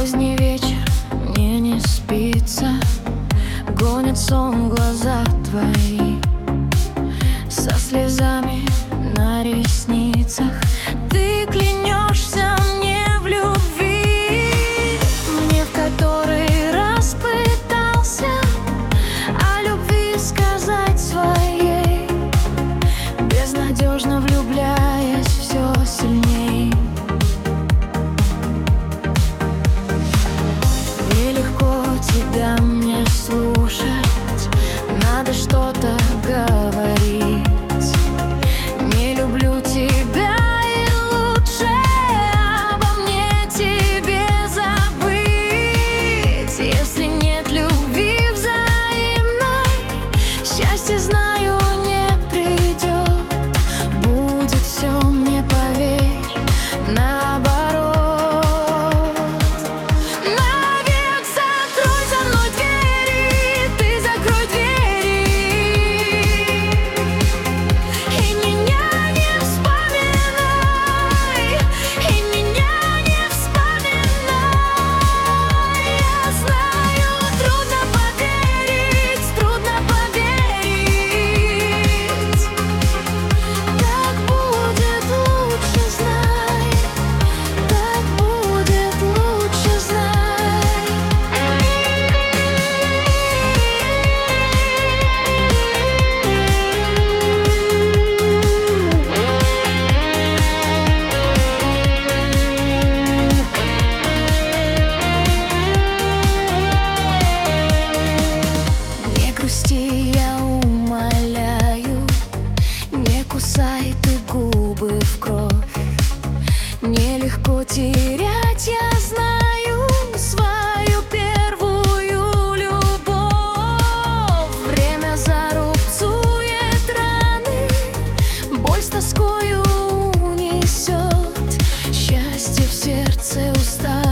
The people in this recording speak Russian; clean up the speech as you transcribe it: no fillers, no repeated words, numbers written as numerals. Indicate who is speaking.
Speaker 1: Поздний вечер, мне не спится, гонит сон глаза твои, со слезами на ресницах. Ты клянешься мне в любви, мне в который раз пытался о любви сказать своей, безнадежно влюбляясь все сильней. Нелегко тебя мне слушать, надо что-то говорить. Не люблю тебя, и лучше обо мне тебе забыть. Если нет любви взаимной, счастье, знаю, не придет. Будет все, мне поверь, наоборот. Навек закрой за мной двери, ты закрой двери, и меня не вспоминай, и меня не вспоминай. Я знаю, трудно поверить, трудно поверить. Так будет лучше, знай, так будет лучше, знай. Не грусти, я умоляю, не кусай ты губы в кровь. Нелегко терять, я знаю, свою первую любовь. Время зарубцует раны, боль с тоскою унесет, счастье в сердце усталь.